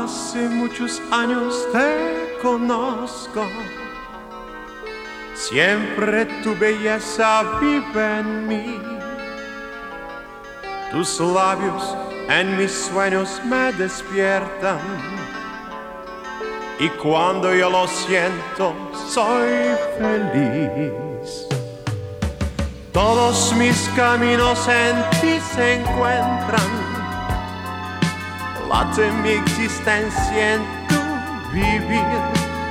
Hace muchos años te conozco, siempre tu belleza vive en mí. Tus labios en mis sueños me despiertan, y cuando yo lo siento soy feliz. Todos mis caminos en ti se encuentran, late mi existencia en tu vivir.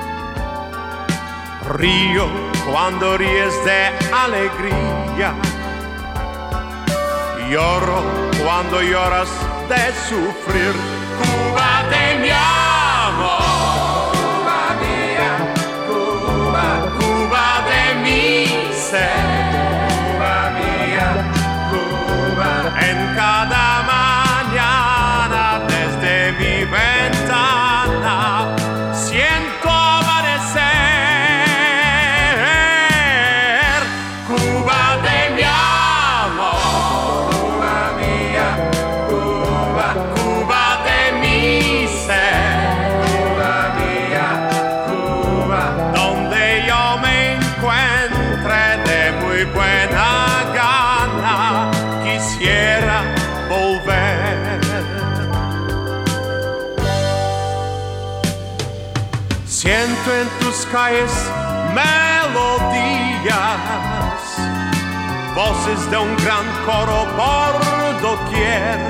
Río cuando ríes de alegría, lloro cuando lloras de sufrir. Cuba de mi amor, Cuba mía, Cuba, Cuba de mi ser, Cuba mía, Cuba. En cada mañana desde mi ventana siento amanecer. Cuba de mi amor, Cuba mía, Cuba, Cuba de mi ser, Cuba mía, Cuba. Donde yo me encuentre de muy buena gana, quisiera volver. Siento en tus calles melodías, voces de un gran coro por doquier.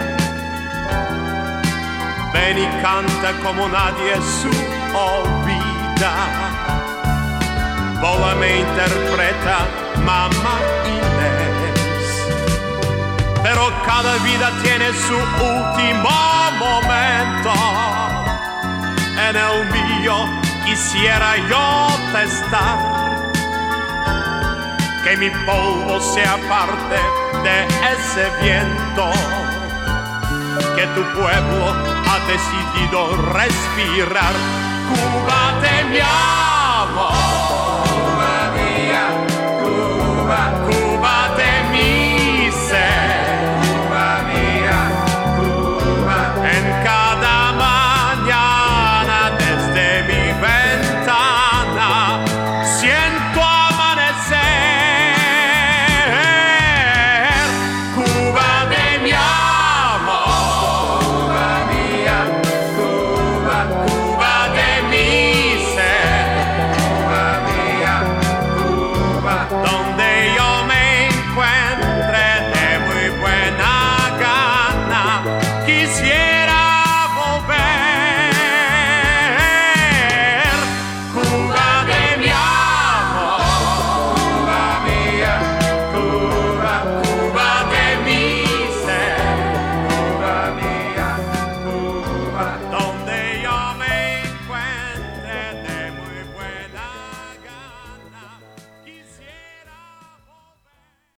Ven y canta como nadie su oída. Bola me interpreta Mamá Inés, pero cada vida tiene su último momento. En el mío quisiera yo estar, que mi polvo sea parte de ese viento que tu pueblo ha decidido respirar. Cuba de mi amor, Cuba mía, Cuba, Cuba de mi ser, Cuba mía, Cuba. En cada mañana desde mi ventana siento amanecer. Cuba de mi amor, Cuba mía, Cuba, Cuba de mi ser, Cuba mía, Cuba. Donde yo me encuentre de muy buena gana, quisiera volver. Cuba de mi amor, Cuba mía, Cuba, Cuba de mi ser, Cuba mía, Cuba.